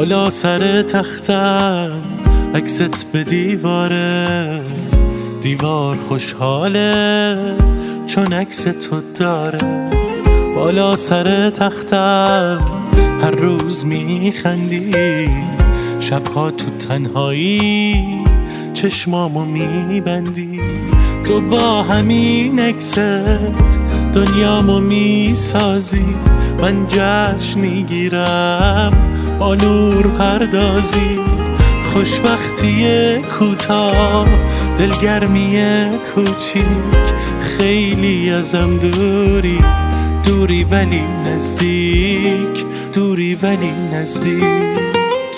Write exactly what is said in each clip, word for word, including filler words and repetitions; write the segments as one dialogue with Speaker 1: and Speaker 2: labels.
Speaker 1: بالا سر تختم عکست به دیواره، دیوار خوشحاله چون عکس تو داره. بالا سر تختم هر روز میخندی، شبها تو تنهایی چشمامو میبندی. تو با همین عکست دنیامو میسازی، من جشن میگیرم با نور پردازی. خوشبختی کوتاه، دلگرمی کوچیک، خیلی ازم دوری، دوری ولی نزدیک، دوری ولی نزدیک.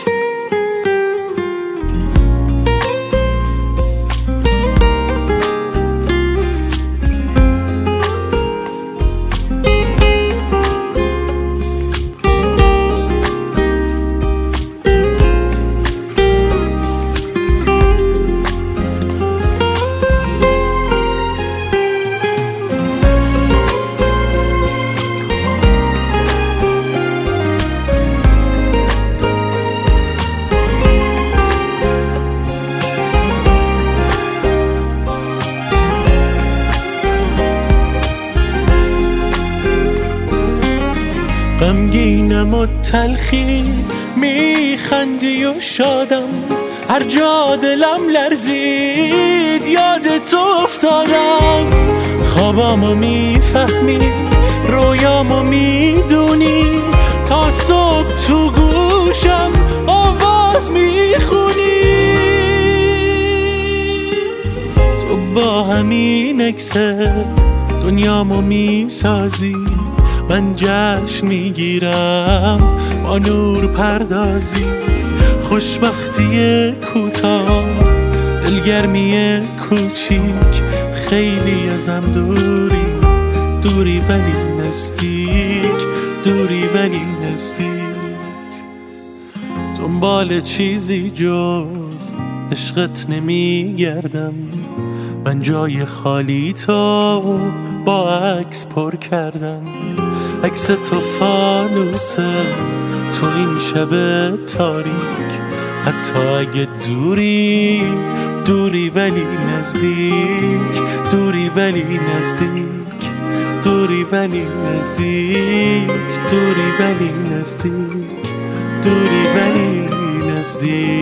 Speaker 1: غمگینم و تلخی، میخندی و شادم، هر جا دلم لرزید یاد تو افتادم. خوابامو میفهمی، رویامو میدونی، تا صبح تو گوشم آواز میخونی. تو با همین عکست دنیامو میسازی، من جشن میگیرم با نور پردازی. خوشبختی کوتاه، دلگرمی کوچیک، خیلی ازم دوری، دوری ولی نزدیک، دوری ولی نزدیک. دنبال چیزی جز عشقت نمیگردم، من جای خالی تو با عکس پر کردم. عکس تو فانوسه تو این شب تاریک، حتی اگه دوری، دوری ولی نزدیک، دوری ولی نزدیک، دوری ولی نزدیک، دوری ولی نزدیک، دوری ولی نزدیک.